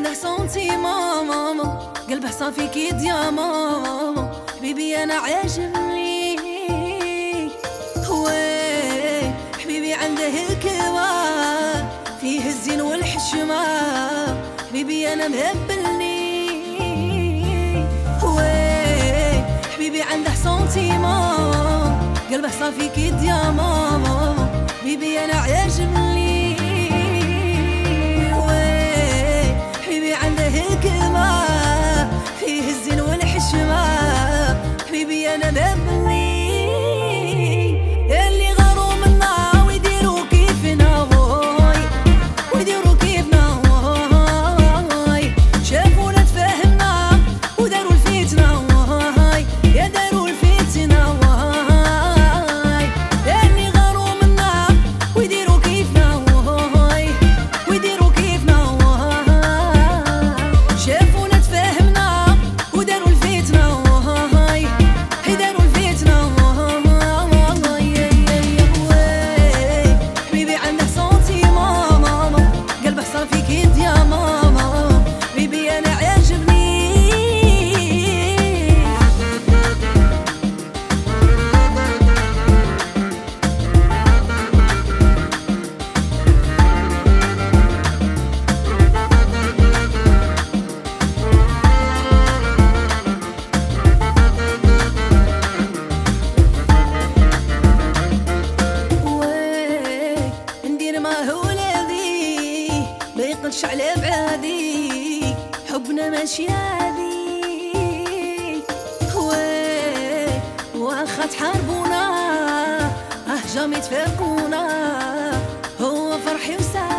عنده سنتي ماما، قلبه صافي كيد يا ماما، حبيبي انا عاجبني. وي حبيبي عنده الكبار، فيه الزين والحشمة، حبيبي انا مهبلني. وي حبيبي عنده سنتي ماما، قلبه صافي كيد يا ماما، حبيبي انا عاجبني. حبيبي عنده الكبار، فيه الزين والحشمة، حبيبي انا مبني. اللي غاروا منا ويديروا كيفنا واي، ويديروا كيفنا واي، شافونا تفاهمنا وداروا الفتنة واي، يا داروا الفتنة واي. اللي غاروا منا ويديروا كيفنا واي، ويديروا كيفنا واي، شافونا تفاهمنا وداروا الفتنة واي، داروا الفتنة واي. حبيبي عنده صوتي ماما، قلبه صافي كيد يا ماما، حبيبي انا عاجبني. مايقلش على بعادي، حبنا ماشي عادي. واخا تحاربونا جامي تفارقونا، هو فرحي وسعادي.